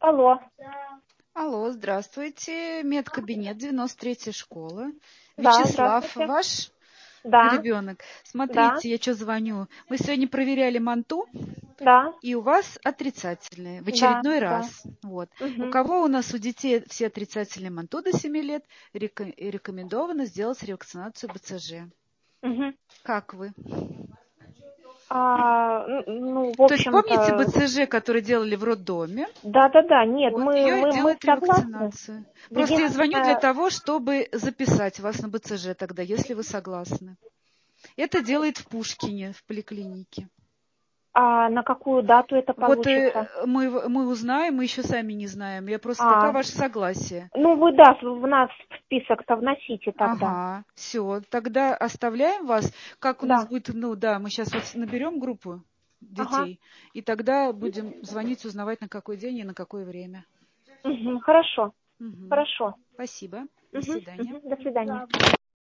Алло. Алло, здравствуйте. Медкабинет, 93-я школа. Да, Вячеслав, здравствуйте. ваш Да, ребенок. да, Смотрите, я что звоню. Мы сегодня проверяли МАНТУ, да, и у вас отрицательные в да, очередной да. раз. Вот. Угу. У детей все отрицательные МАНТУ до 7 лет, рекомендовано сделать ревакцинацию БЦЖ. Угу. Как вы? Ну, в То есть помните общем-то, БЦЖ, который делали в роддоме? да. Нет, Вот, мы, ее мы, мы делают согласны. ревакцинацию. Просто я звоню для Единственное, того, чтобы записать вас на БЦЖ тогда, если вы согласны. Это делает в Пушкине, в поликлинике. на какую дату это Вот получится? мы узнаем, мы еще сами не знаем. Я просто пока А, ваше согласие. ну вы, да, в нас в список-то вносите тогда. Ага, все, тогда оставляем вас. Как у нас Да, будет, ну да, мы сейчас вот наберем группу ага. детей, и тогда будем звонить, узнавать, на какой день и на какое время. Угу. Хорошо, Мгм. хорошо. Спасибо. До Угу. свидания. Угу. До свидания.